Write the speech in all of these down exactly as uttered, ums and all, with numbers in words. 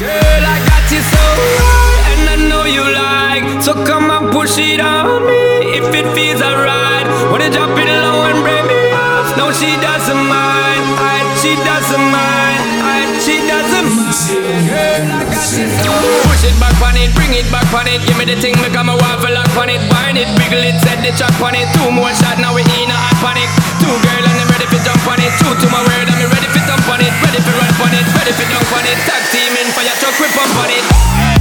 Girl, I got you so right, and I know you like. So come and push it on me if it feels alright. Wanna drop it low and break me off? No, she doesn't mind. I, she doesn't mind. I, she doesn't mind. Girl, I got you so. Push it back on it, bring it back on it. Give me the thing, make a waffle lock on it. Wind it, wiggle it, set the track on it. Two more shots, now we in a hot panic. Two girl and I'm ready for jump on it. Two to my word, I'm ready for jump on it. Ready for run on it, ready for dunk on it. Tag team in for your truck, we pump on it.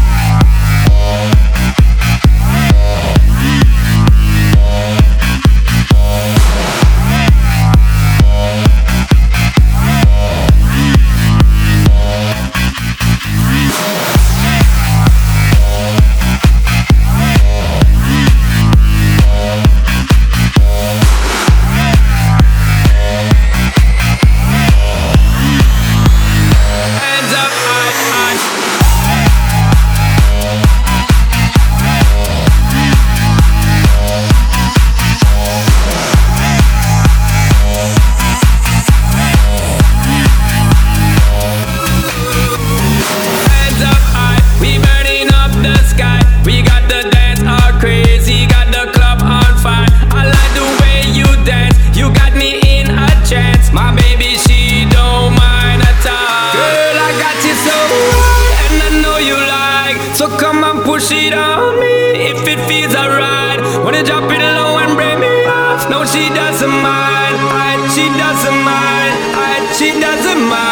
So come and push it on me if it feels alright. Wanna drop it low and break me off? No, she doesn't mind. I, she doesn't mind. I, she doesn't mind.